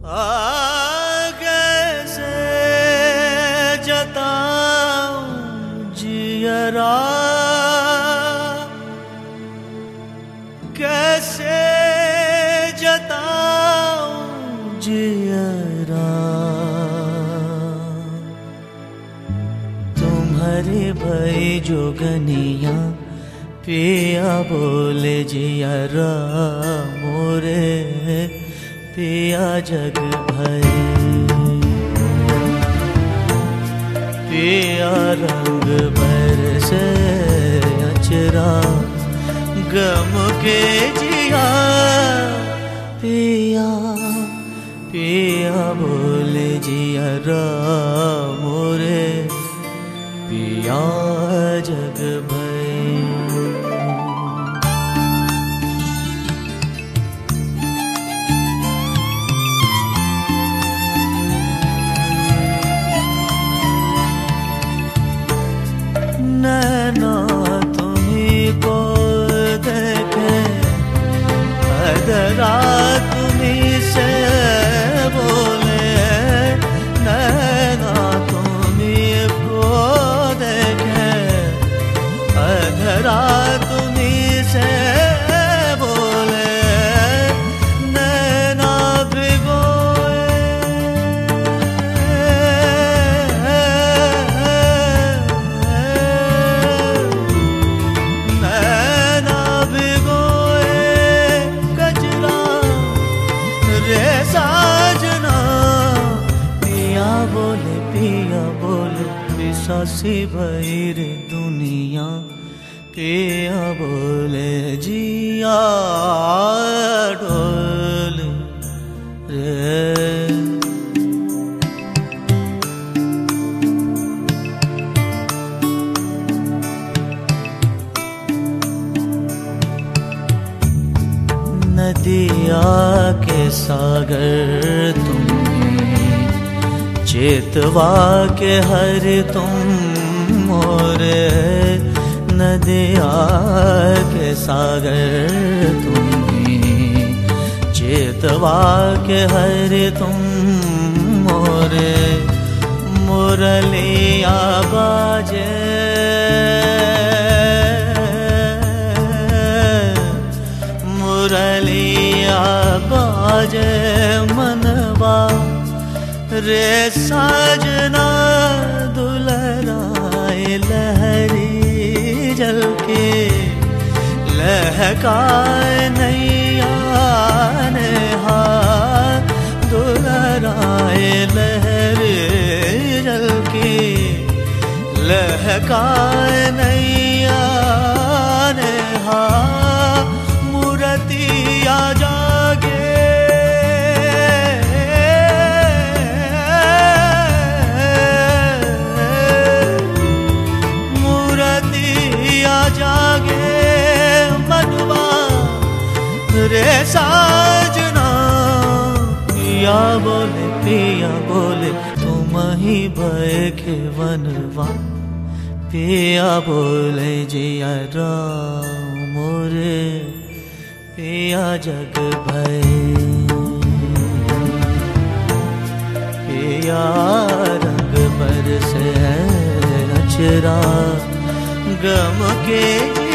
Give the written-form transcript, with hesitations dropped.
कैसे जताऊं जियरा, कैसे जताऊं जियरा। तुम्हारे भाई जोगनिया पिया बोले जियरा मोरे, पिया जग भय पिया रंग बरसे अचरा, गम के जिया पिया पिया बोले जियरा मोरे, पिया जग भय। नैना तुम्हीं को देखे, अधरा तुम्हीं से बोले। नैना तुम्हीं को देखे, अधरा तुम्हीं से बोले। नैना भिगोए साजना, पिया बोले पिसासी भई रे दुनिया, पिया बोले जिया ढोले रे। नदिया के सागर तुम्हीं, चेतवा के हर तुम मोरे। नदिया के सागर तुम्हीं, चेतवा के हर तुम मोरे। मुरलिया बाजे मुरलिया बाजे मनवा रे। साजना दुलराए लहरी जल के, लहकाए नैया नेहा। दुलराए लहरी जल के, लहकाए नैया नेहा। मूर्तिया जागे जागे मनवा रे। साजना पिया बोले तुम ही भय के वनवा। पिया बोले जिया मोरे, पिया जग भय पिया रंग बरसे अचरा, गम के